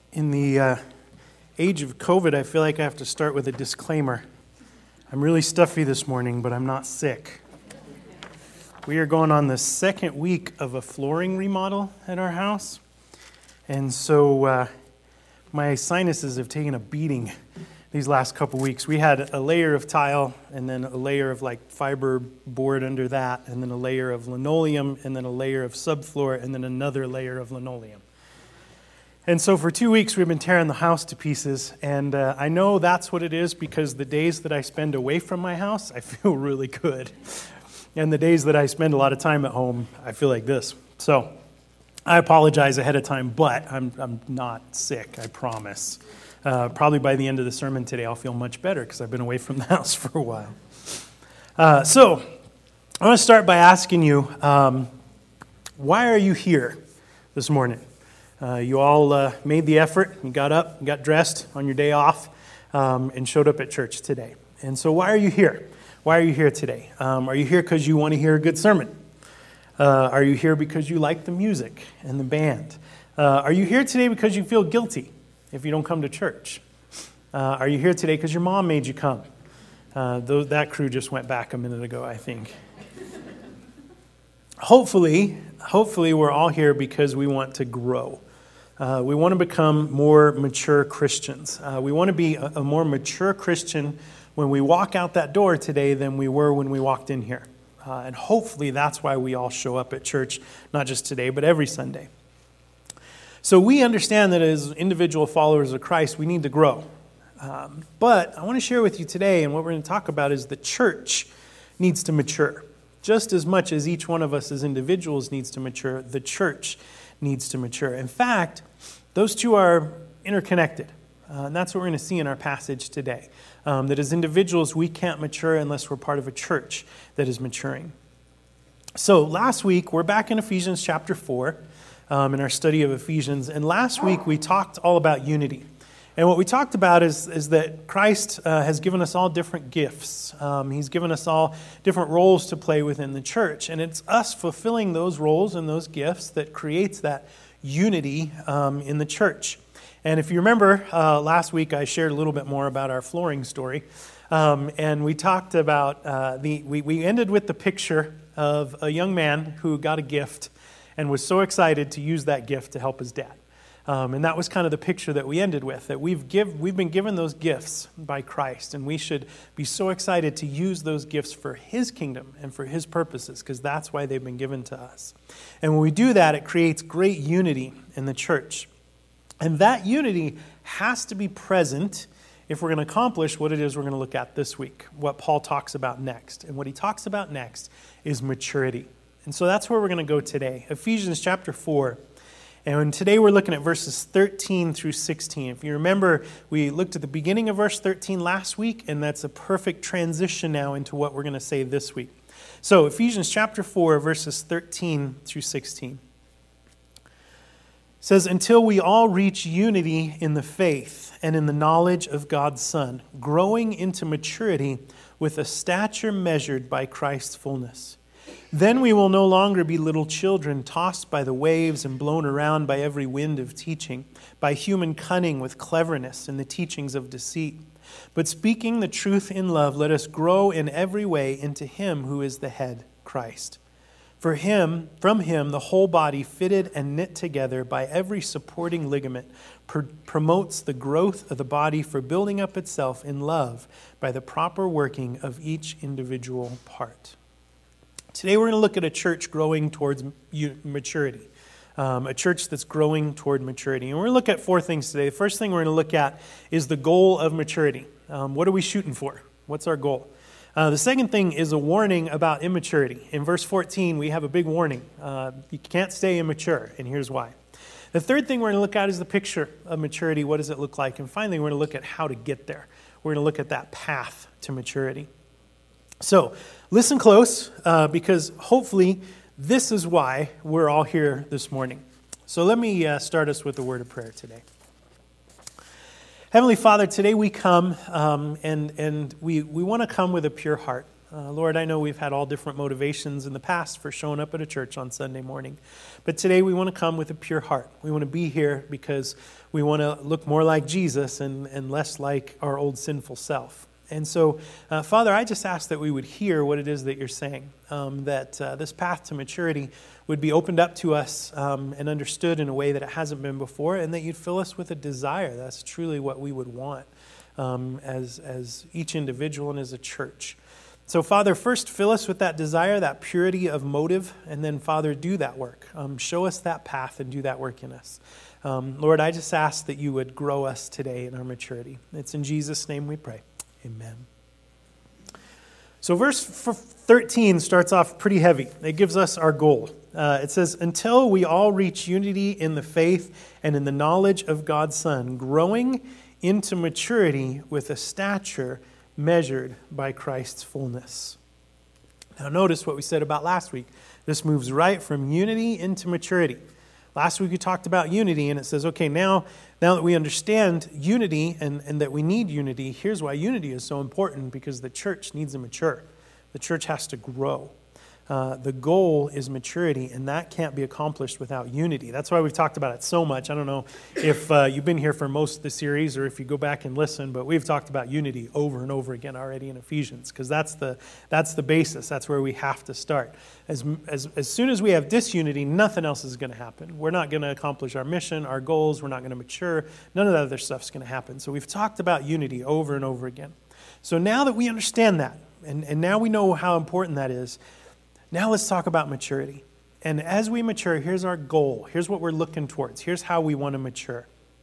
In the age of COVID, I feel like I have to start with a disclaimer. I'm really stuffy this morning, but I'm not sick. We are going on the second week of a flooring remodel at our house. And so my sinuses have taken a beating these last couple weeks. We had a layer of tile and then a layer of like fiber board under that, and then a layer of linoleum, and then a layer of subfloor, and then another layer of linoleum. And so for 2 weeks, we've been tearing the house to pieces, and I know that's what it is because the days that I spend away from my house, I feel really good. And the days that I spend a lot of time at home, I feel like this. So I apologize ahead of time, but I'm not sick, I promise. Probably by the end of the sermon today, I'll feel much better because I've been away from the house for a while. So I want to start by asking you, why are you here this morning? You all made the effort, you got up, you got dressed on your day off, and showed up at church today. And so why are you here? Why are you here today? Are you here because you want to hear a good sermon? Are you here because you like the music and the band? Are you here today because you feel guilty if you don't come to church? Are you here today because your mom made you come? That crew just went back a minute ago, I think. Hopefully we're all here because we want to grow. We want to become more mature Christians. We want to be a more mature Christian when we walk out that door today than we were when we walked in here. And hopefully that's why we all show up at church, not just today, but every Sunday. So we understand that as individual followers of Christ, we need to grow. But I want to share with you today, and what we're going to talk about is the church needs to mature. Just as much as each one of us as individuals needs to mature, the church needs to mature. In fact, those two are interconnected. And that's what we're going to see in our passage today. That as individuals, we can't mature unless we're part of a church that is maturing. So last week, we're back in Ephesians chapter 4 in our study of Ephesians. And last week, we talked all about unity. And what we talked about is that Christ has given us all different gifts. He's given us all different roles to play within the church. And it's us fulfilling those roles and those gifts that creates that unity in the church. And if you remember, last week I shared a little bit more about our flooring story. And we talked about, we ended with the picture of a young man who got a gift and was so excited to use that gift to help his dad. And that was kind of the picture that we ended with, that we've been given those gifts by Christ, and we should be so excited to use those gifts for His kingdom and for His purposes, because that's why they've been given to us. And when we do that, it creates great unity in the church. And that unity has to be present if we're going to accomplish what it is we're going to look at this week, what Paul talks about next. And what he talks about next is maturity. And so that's where we're going to go today, Ephesians chapter 4. And today we're looking at verses 13 through 16. If you remember, we looked at the beginning of verse 13 last week, and that's a perfect transition now into what we're going to say this week. So Ephesians chapter 4, verses 13 through 16. It says, "Until we all reach unity in the faith and in the knowledge of God's Son, growing into maturity with a stature measured by Christ's fullness. Then we will no longer be little children tossed by the waves and blown around by every wind of teaching, by human cunning with cleverness and the teachings of deceit. But speaking the truth in love, let us grow in every way into Him who is the head, Christ. From Him, the whole body, fitted and knit together by every supporting ligament, promotes the growth of the body for building up itself in love by the proper working of each individual part." Today we're going to look at a church growing towards maturity, a church that's growing toward maturity. And we're going to look at four things today. The first thing we're going to look at is the goal of maturity. What are we shooting for? What's our goal? The second thing is a warning about immaturity. In verse 14, we have a big warning. You can't stay immature, and here's why. The third thing we're going to look at is the picture of maturity. What does it look like? And finally, we're going to look at how to get there. We're going to look at that path to maturity. So listen close, because hopefully this is why we're all here this morning. So let me start us with a word of prayer today. Heavenly Father, today we come and we want to come with a pure heart. Lord, I know we've had all different motivations in the past for showing up at a church on Sunday morning, but today we want to come with a pure heart. We want to be here because we want to look more like Jesus and less like our old sinful self. And so, Father, I just ask that we would hear what it is that you're saying, that this path to maturity would be opened up to us and understood in a way that it hasn't been before, and that you'd fill us with a desire. That's truly what we would want as each individual and as a church. So, Father, first fill us with that desire, that purity of motive, and then, Father, do that work. Show us that path and do that work in us. Lord, I just ask that you would grow us today in our maturity. It's in Jesus' name we pray. Amen. So verse 13 starts off pretty heavy. It gives us our goal. It says, until we all reach unity in the faith and in the knowledge of God's Son, growing into maturity with a stature measured by Christ's fullness. Now notice what we said about last week. This moves right from unity into maturity. Last week we talked about unity, and it says, okay, now that we understand unity and that we need unity, here's why unity is so important, because the church needs to mature. The church has to grow. The goal is maturity, and that can't be accomplished without unity. That's why we've talked about it so much. I don't know if you've been here for most of the series or if you go back and listen, but we've talked about unity over and over again already in Ephesians, because that's the basis. That's where we have to start. As soon as we have disunity, nothing else is going to happen. We're not going to accomplish our mission, our goals. We're not going to mature. None of that other stuff's going to happen. So we've talked about unity over and over again. So now that we understand that, and now we know how important that is, now let's talk about maturity. And as we mature, here's our goal. Here's what we're looking towards. Here's how we want to mature.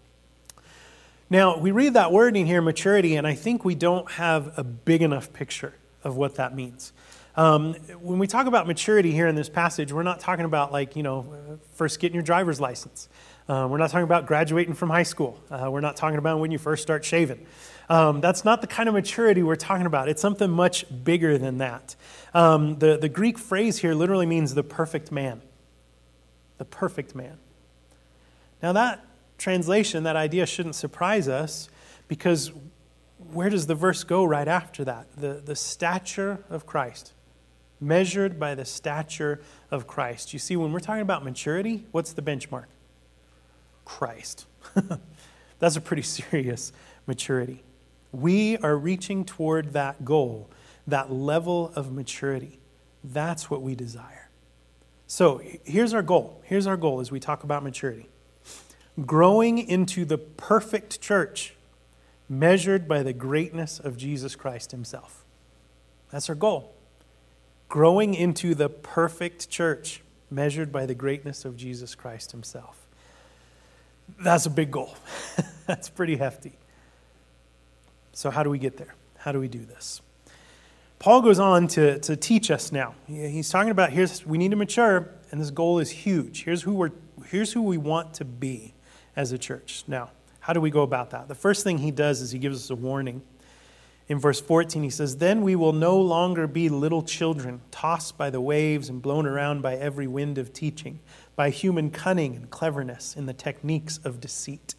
Now, we read that word in here, maturity, and I think we don't have a big enough picture of what that means. When we talk about maturity here in this passage, we're not talking about first getting your driver's license. We're not talking about graduating from high school. We're not talking about when you first start shaving. That's not the kind of maturity we're talking about. It's something much bigger than that. The Greek phrase here literally means the perfect man. The perfect man. Now that translation, that idea shouldn't surprise us, because where does the verse go right after that? The stature of Christ. Measured by the stature of Christ. You see, when we're talking about maturity, what's the benchmark? Christ. That's a pretty serious maturity. We are reaching toward that goal, that level of maturity. That's what we desire. So here's our goal. Here's our goal as we talk about maturity. Growing into the perfect church, measured by the greatness of Jesus Christ himself. That's our goal. Growing into the perfect church, measured by the greatness of Jesus Christ himself. That's a big goal. That's pretty hefty. So how do we get there? How do we do this? Paul goes on to teach us now. He's talking about we need to mature, and this goal is huge. Here's who we want to be as a church. Now, how do we go about that? The first thing he does is he gives us a warning. In verse 14, he says, then we will no longer be little children, tossed by the waves and blown around by every wind of teaching, by human cunning and cleverness in the techniques of deceit.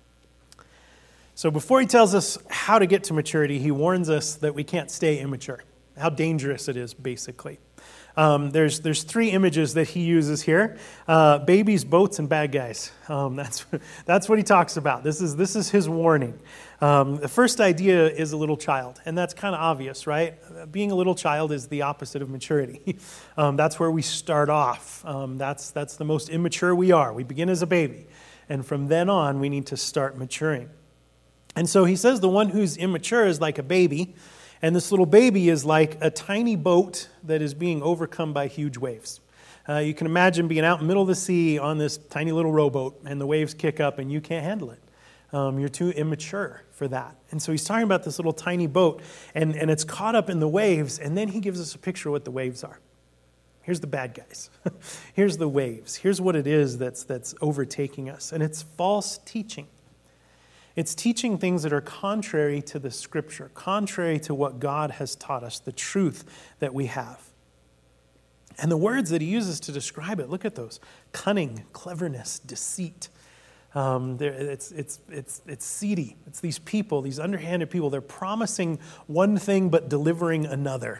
So before he tells us how to get to maturity, he warns us that we can't stay immature, how dangerous it is, basically. There's three images that he uses here: babies, boats, and bad guys. That's what he talks about. This is his warning. The first idea is a little child, and that's kind of obvious, right? Being a little child is the opposite of maturity. That's where we start off. That's the most immature we are. We begin as a baby, and from then on, we need to start maturing. And so he says the one who's immature is like a baby, and this little baby is like a tiny boat that is being overcome by huge waves. You can imagine being out in the middle of the sea on this tiny little rowboat, and the waves kick up, and you can't handle it. You're too immature for that. And so he's talking about this little tiny boat, and it's caught up in the waves, and then he gives us a picture of what the waves are. Here's the bad guys. Here's the waves. Here's what it is that's overtaking us, and it's false teaching. It's teaching things that are contrary to the Scripture, contrary to what God has taught us, the truth that we have. And the words that he uses to describe it, look at those: cunning, cleverness, deceit. It's seedy. It's these people, these underhanded people. They're promising one thing but delivering another.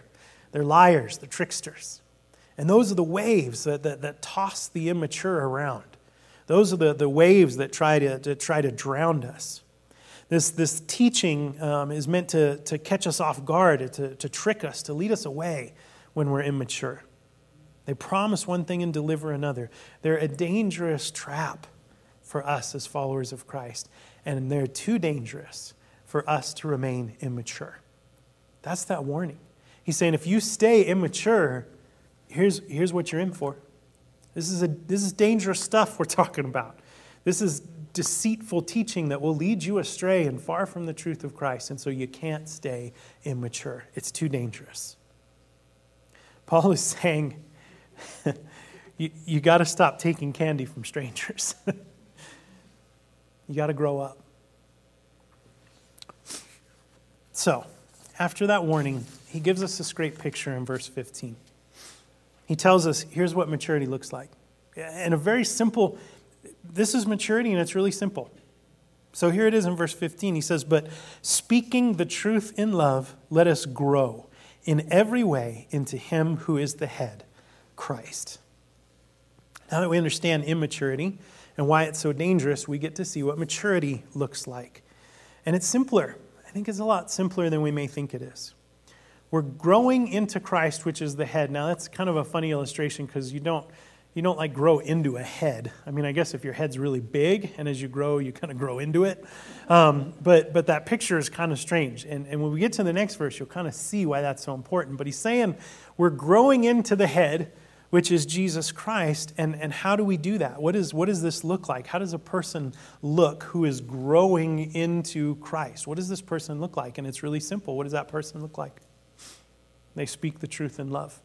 They're liars, they're tricksters. And those are the waves that toss the immature around. Those are the waves that try to drown us. This teaching is meant to catch us off guard, to trick us, to lead us away when we're immature. They promise one thing and deliver another. They're a dangerous trap for us as followers of Christ. And they're too dangerous for us to remain immature. That's that warning. He's saying if you stay immature, here's what you're in for. This is dangerous stuff we're talking about. This is deceitful teaching that will lead you astray and far from the truth of Christ. And so you can't stay immature. It's too dangerous. Paul is saying, you got to stop taking candy from strangers. You got to grow up. So, after that warning, he gives us this great picture in verse 15. He tells us, here's what maturity looks like. And a very simple, this is maturity and it's really simple. So here it is in verse 15. He says, but speaking the truth in love, let us grow in every way into him who is the head, Christ. Now that we understand immaturity and why it's so dangerous, we get to see what maturity looks like. And it's simpler. I think it's a lot simpler than we may think it is. We're growing into Christ, which is the head. Now, that's kind of a funny illustration because you don't like grow into a head. I mean, I guess if your head's really big and as you grow, you kind of grow into it. But that picture is kind of strange. And when we get to the next verse, you'll kind of see why that's so important. But he's saying we're growing into the head, which is Jesus Christ. And how do we do that? What does this look like? How does a person look who is growing into Christ? What does this person look like? And it's really simple. What does that person look like? They speak the truth in love.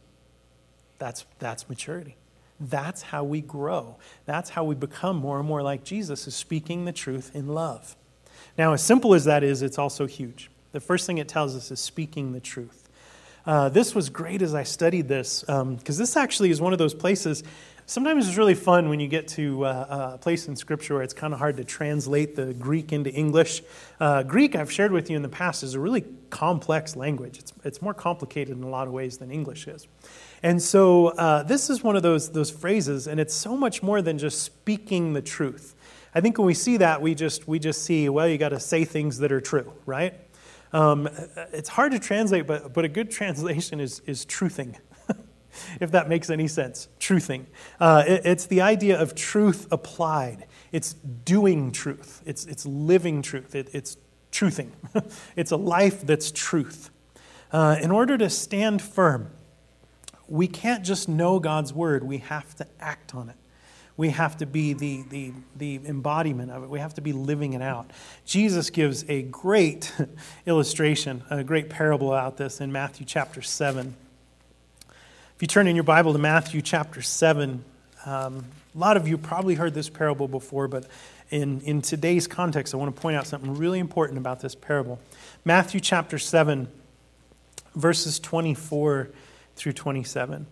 That's maturity. That's how we grow. That's how we become more and more like Jesus, is speaking the truth in love. Now, as simple as that is, it's also huge. The first thing it tells us is speaking the truth. This was great as I studied this, because this actually is one of those places. Sometimes it's really fun when you get to a place in Scripture where it's kind of hard to translate the Greek into English. Greek, I've shared with you in the past, is a really complex language. It's more complicated in a lot of ways than English is. And so this is one of those phrases, and it's so much more than just speaking the truth. I think when we see that, we just see, well, you got to say things that are true, right? It's hard to translate, but a good translation is truthing. If that makes any sense. Truthing. It's the idea of truth applied. It's doing truth. It's living truth. It's truthing. It's a life that's truth. In order to stand firm, we can't just know God's word. We have to act on it. We have to be the embodiment of it. We have to be living it out. Jesus gives a great illustration, a great parable about this in Matthew chapter 7. If you turn in your Bible to Matthew chapter 7, a lot of you probably heard this parable before, but in today's context, I want to point out something really important about this parable. Matthew chapter 7, verses 24 through 27.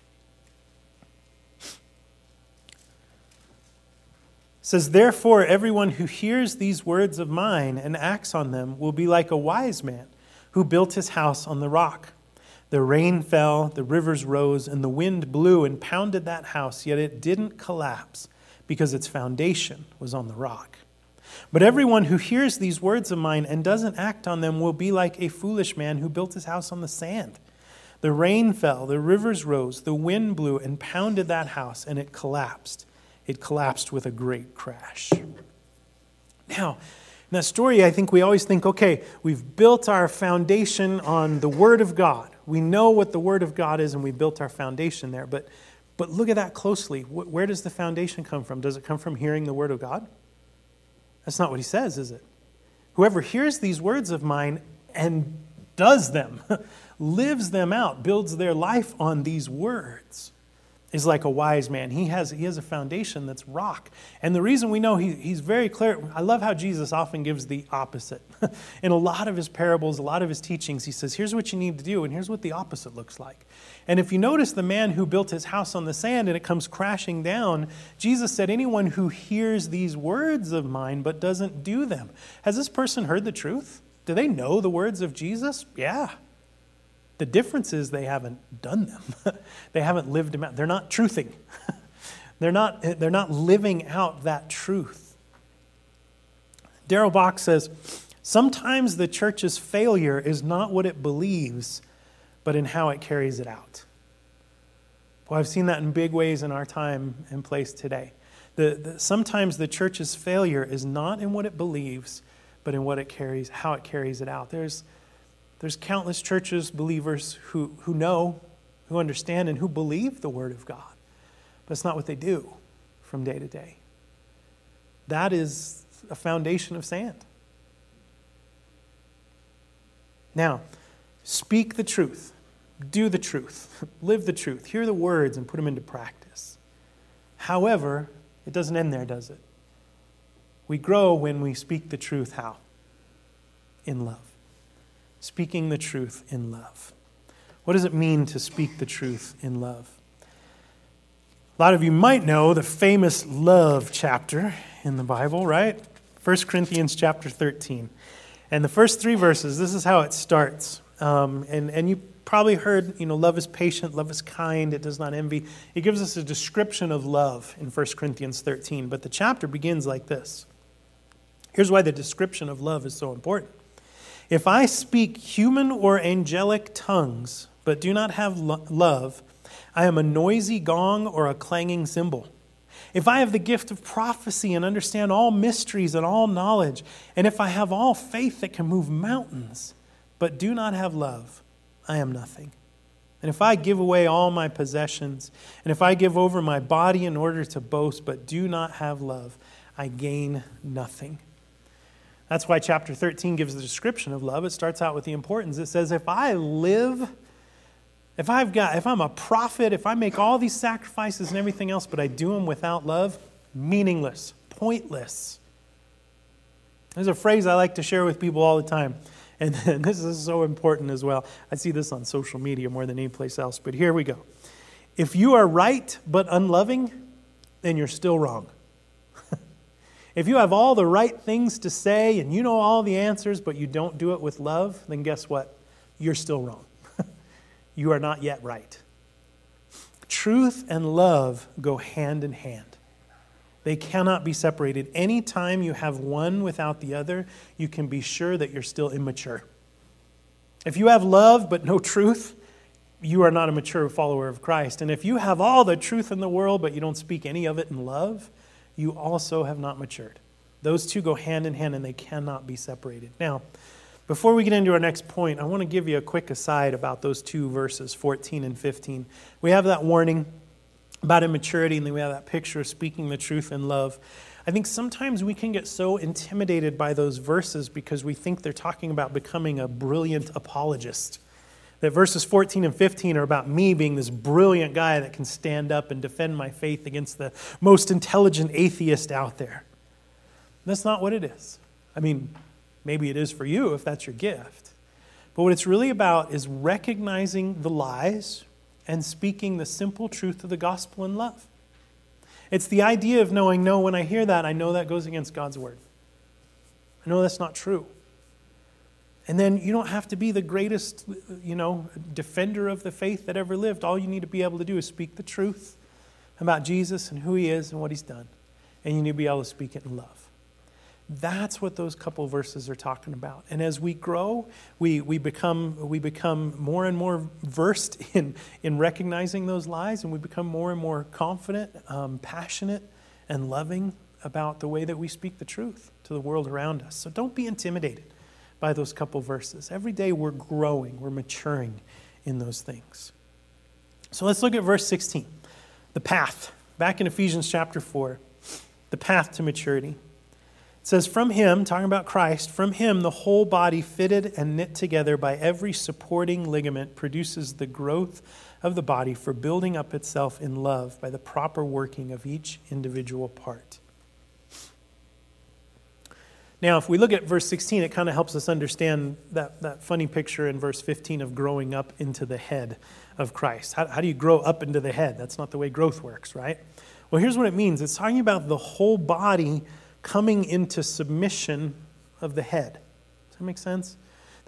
It says, therefore, everyone who hears these words of mine and acts on them will be like a wise man who built his house on the rock. The rain fell, the rivers rose, and the wind blew and pounded that house, yet it didn't collapse because its foundation was on the rock. But everyone who hears these words of mine and doesn't act on them will be like a foolish man who built his house on the sand. The rain fell, the rivers rose, the wind blew and pounded that house, and it collapsed. It collapsed with a great crash. Now, in that story, I think we always think, okay, we've built our foundation on the Word of God. We know what the Word of God is, and we built our foundation there. But look at that closely. Where does the foundation come from? Does it come from hearing the Word of God? That's not what he says, is it? Whoever hears these words of mine and does them, lives them out, builds their life on these words, is like a wise man. He has a foundation that's rock. And the reason we know he's very clear, I love how Jesus often gives the opposite. In a lot of his parables, a lot of his teachings, he says, here's what you need to do, and here's what the opposite looks like. And if you notice the man who built his house on the sand and it comes crashing down, Jesus said, anyone who hears these words of mine but doesn't do them. Has this person heard the truth? Do they know the words of Jesus? Yeah. The difference is they haven't done them. They haven't lived them out. They're not truthing. They're not living out that truth. Darrell Bock says, sometimes the church's failure is not what it believes, but in how it carries it out. Well, I've seen that in big ways in our time and place today. Sometimes the church's failure is not in what it believes, but in how it carries it out. There's countless churches, believers who know, who understand, and who believe the Word of God. But it's not what they do from day to day. That is a foundation of sand. Now, speak the truth. Do the truth. Live the truth. Hear the words and put them into practice. However, it doesn't end there, does it? We grow when we speak the truth. How? In love. Speaking the truth in love. What does it mean to speak the truth in love? A lot of you might know the famous love chapter in the Bible, right? 1 Corinthians chapter 13. And the first 3 verses, this is how it starts. And you probably heard, love is patient, love is kind, it does not envy. It gives us a description of love in 1 Corinthians 13. But the chapter begins like this. Here's why the description of love is so important. If I speak human or angelic tongues, but do not have love, I am a noisy gong or a clanging cymbal. If I have the gift of prophecy and understand all mysteries and all knowledge, and if I have all faith that can move mountains, but do not have love, I am nothing. And if I give away all my possessions, and if I give over my body in order to boast, but do not have love, I gain nothing. That's why chapter 13 gives the description of love. It starts out with the importance. It says, if I'm a prophet, if I make all these sacrifices and everything else, but I do them without love, meaningless, pointless. There's a phrase I like to share with people all the time, and this is so important as well. I see this on social media more than any place else, but here we go. If you are right but unloving, then you're still wrong. If you have all the right things to say and you know all the answers, but you don't do it with love, then guess what? You're still wrong. You are not yet right. Truth and love go hand in hand. They cannot be separated. Anytime you have one without the other, you can be sure that you're still immature. If you have love but no truth, you are not a mature follower of Christ. And if you have all the truth in the world but you don't speak any of it in love, you also have not matured. Those two go hand in hand and they cannot be separated. Now, before we get into our next point, I want to give you a quick aside about those 2 verses, 14 and 15. We have that warning about immaturity, and then we have that picture of speaking the truth in love. I think sometimes we can get so intimidated by those verses because we think they're talking about becoming a brilliant apologist. That verses 14 and 15 are about me being this brilliant guy that can stand up and defend my faith against the most intelligent atheist out there. That's not what it is. I mean, maybe it is for you if that's your gift. But what it's really about is recognizing the lies and speaking the simple truth of the gospel in love. It's the idea of knowing, no, when I hear that, I know that goes against God's word. I know that's not true. And then you don't have to be the greatest, defender of the faith that ever lived. All you need to be able to do is speak the truth about Jesus and who he is and what he's done. And you need to be able to speak it in love. That's what those couple verses are talking about. And as we grow, we become more and more versed in recognizing those lies, and we become more and more confident, passionate, and loving about the way that we speak the truth to the world around us. So don't be intimidated by those couple verses. Every day we're growing, we're maturing in those things. So let's look at verse 16. The path. Back in Ephesians chapter 4, the path to maturity. It says, from him, talking about Christ, from him the whole body fitted and knit together by every supporting ligament produces the growth of the body for building up itself in love by the proper working of each individual part. Now, if we look at verse 16, it kind of helps us understand that funny picture in verse 15 of growing up into the head of Christ. How do you grow up into the head? That's not the way growth works, right? Well, here's what it means. It's talking about the whole body coming into submission of the head. Does that make sense?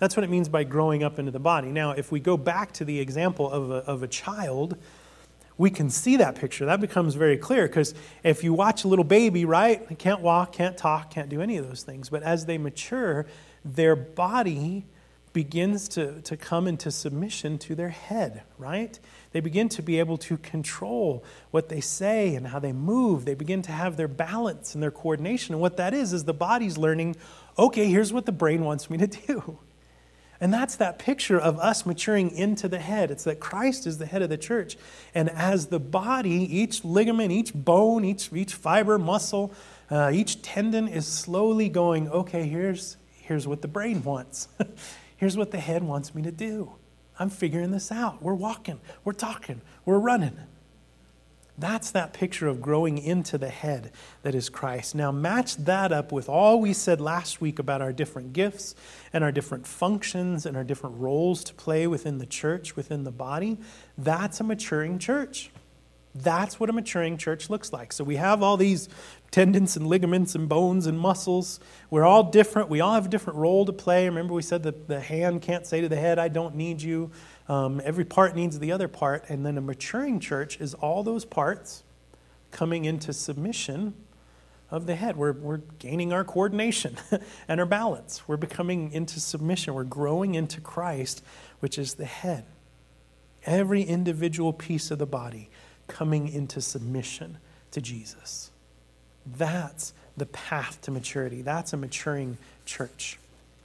That's what it means by growing up into the body. Now, if we go back to the example of a child, we can see that picture. That becomes very clear, because if you watch a little baby, right, they can't walk, can't talk, can't do any of those things. But as they mature, their body begins to come into submission to their head, right? They begin to be able to control what they say and how they move. They begin to have their balance and their coordination. And what that is the body's learning, okay, here's what the brain wants me to do. And that's that picture of us maturing into the head. It's that Christ is the head of the church. And as the body, each ligament, each bone, each fiber, muscle, each tendon is slowly going, okay, here's what the brain wants. Here's what the head wants me to do. I'm figuring this out. We're walking, we're talking, we're running. That's that picture of growing into the head that is Christ. Now match that up with all we said last week about our different gifts and our different functions and our different roles to play within the church, within the body. That's a maturing church. That's what a maturing church looks like. So we have all these tendons and ligaments and bones and muscles. We're all different. We all have a different role to play. Remember we said that the hand can't say to the head, I don't need you. Every part needs the other part. And then a maturing church is all those parts coming into submission of the head. We're gaining our coordination and our balance. We're becoming into submission. We're growing into Christ, which is the head. Every individual piece of the body coming into submission to Jesus. That's the path to maturity. That's a maturing church.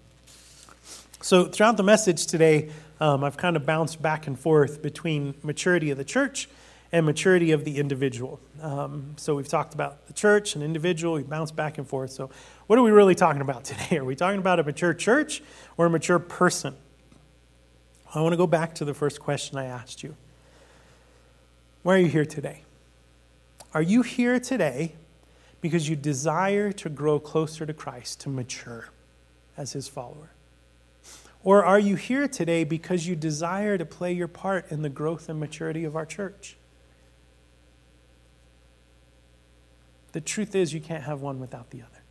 So throughout the message today, I've kind of bounced back and forth between maturity of the church and maturity of the individual. So we've talked about the church and individual. We've bounced back and forth. So what are we really talking about today? Are we talking about a mature church or a mature person? I want to go back to the first question I asked you. Why are you here today? Are you here today because you desire to grow closer to Christ, to mature as his follower? Or are you here today because you desire to play your part in the growth and maturity of our church? The truth is you can't have one without the other.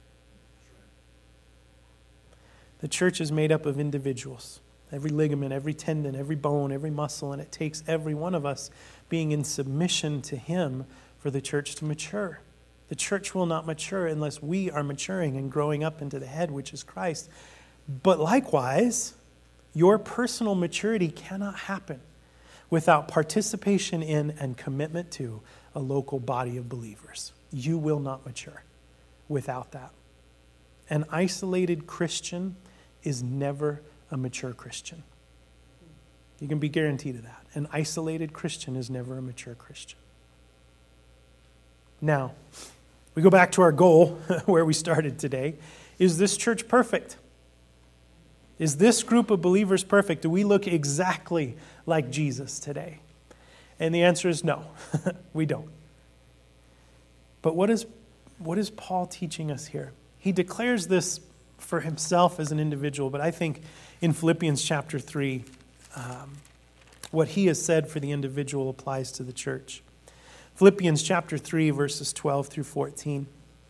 The church is made up of individuals. Every ligament, every tendon, every bone, every muscle, and it takes every one of us being in submission to him for the church to mature. The church will not mature unless we are maturing and growing up into the head, which is Christ. But likewise, your personal maturity cannot happen without participation in and commitment to a local body of believers. You will not mature without that. An isolated Christian is never a mature Christian. You can be guaranteed of that. An isolated Christian is never a mature Christian. Now, we go back to our goal where we started today. Is this church perfect? Is this group of believers perfect? Do we look exactly like Jesus today? And the answer is no, we don't. But what is Paul teaching us here? He declares this for himself as an individual, but I think in Philippians chapter 3, what he has said for the individual applies to the church. Philippians chapter 3, verses 12 through 14.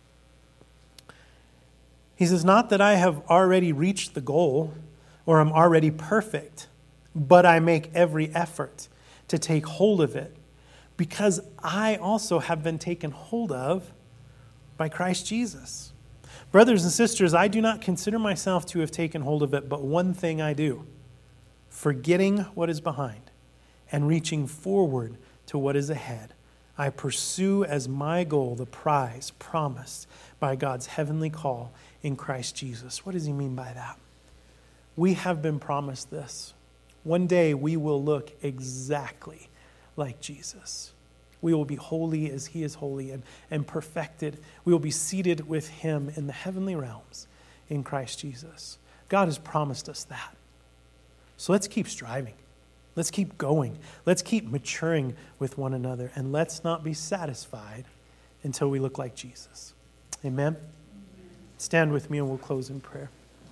He says, not that I have already reached the goal or am already perfect, but I make every effort to take hold of it, because I also have been taken hold of by Christ Jesus. Brothers and sisters, I do not consider myself to have taken hold of it, but one thing I do, forgetting what is behind and reaching forward to what is ahead. I pursue as my goal the prize promised by God's heavenly call in Christ Jesus. What does he mean by that? We have been promised this. One day we will look exactly like Jesus. We will be holy as he is holy and perfected. We will be seated with him in the heavenly realms in Christ Jesus. God has promised us that. So let's keep striving. Let's keep going. Let's keep maturing with one another. And let's not be satisfied until we look like Jesus. Amen? Stand with me and we'll close in prayer.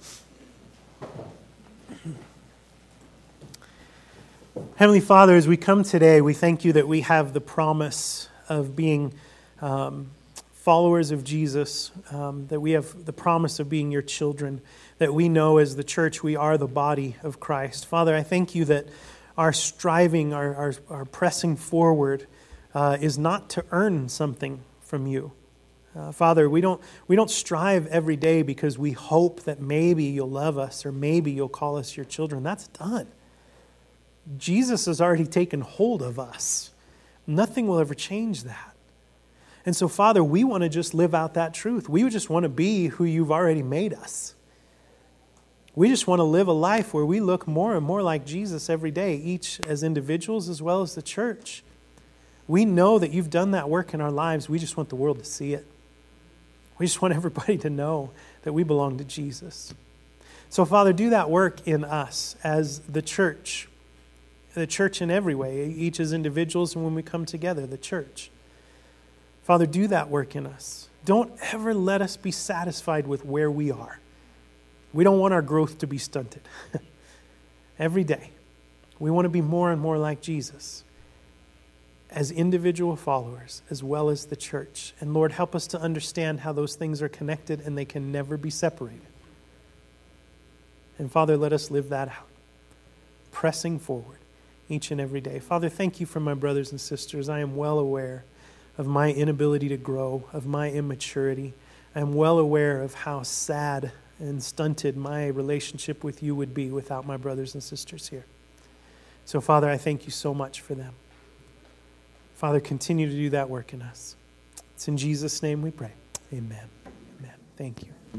Heavenly Father, as we come today, we thank you that we have the promise of being followers of Jesus, that we have the promise of being your children, that we know as the church we are the body of Christ. Father, I thank you that our striving, our pressing forward is not to earn something from you. Father, we don't strive every day because we hope that maybe you'll love us or maybe you'll call us your children. That's done. Jesus has already taken hold of us. Nothing will ever change that. And so, Father, we want to just live out that truth. We just want to be who you've already made us. We just want to live a life where we look more and more like Jesus every day, each as individuals as well as the church. We know that you've done that work in our lives. We just want the world to see it. We just want everybody to know that we belong to Jesus. So, Father, do that work in us as the church in every way, each as individuals and when we come together, the church. Father, do that work in us. Don't ever let us be satisfied with where we are. We don't want our growth to be stunted. Every day, we want to be more and more like Jesus as individual followers as well as the church. And Lord, help us to understand how those things are connected and they can never be separated. And Father, let us live that out, pressing forward each and every day. Father, thank you for my brothers and sisters. I am well aware of my inability to grow, of my immaturity. I am well aware of how sad and stunted my relationship with you would be without my brothers and sisters here. So, Father, I thank you so much for them. Father, continue to do that work in us. It's in Jesus' name we pray. Amen. Amen. Thank you.